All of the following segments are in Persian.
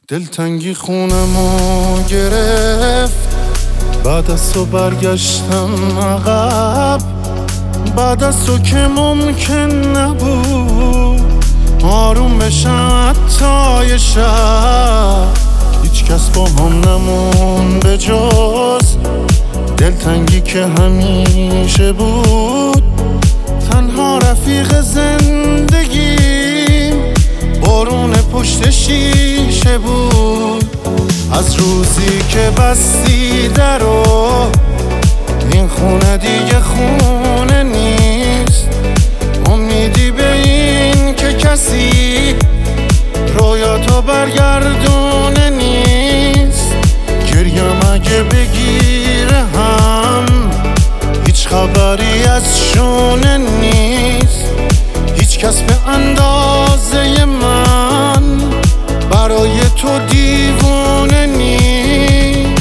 دلتنگی خونمو گرفت، بعد از تو برگشتم عقب، بعد از تو که ممکن نبود آروم بشم حتی یه شب. هیچ کس با هم نمون به جز دلتنگی که همیشه بود. تنها رفیق زندگیم بارون پشت شیشه بود. از روزی که بستی درو این خونه دیگه خونه نیست. امیدی به این که کسی رویاتو برگردونه نیست. گریم اگه بگیره هم هیچ خبری از شونه نیست. هیچ کس به اندازه من برای تو دیوونه نیست.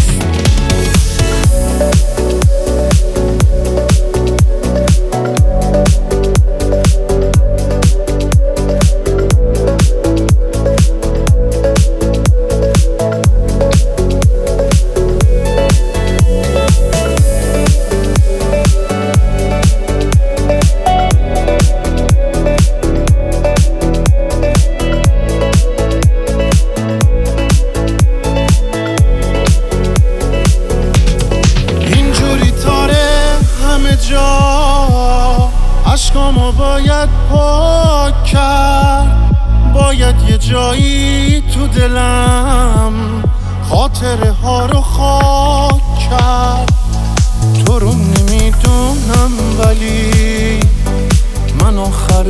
عشقامو باید پاک کرد، باید یه جایی تو دلم خاطره ها رو خاک کرد. تو رو نمیدونم ولی من آخر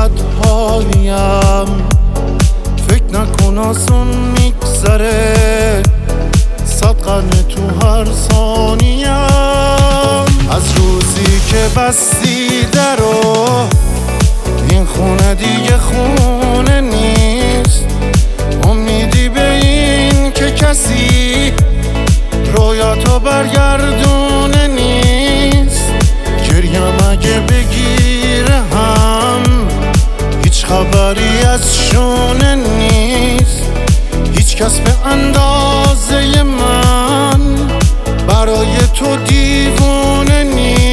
بدحالیم. فکر نکن آسون میگذره، 100 قرنه تو هر ثانیم. از روزی که بستی درو این خونه دیگه خونه نیست. امیدی به این که کسی رویاتو برگردونه نیست. گریم اگه بگیره هم هیچ خبری از شونه نیست. هیچ کس به اندازه من برای تو دیوونه نیست.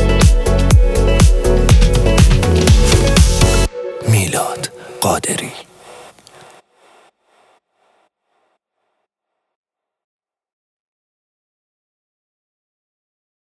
میلاد قادری.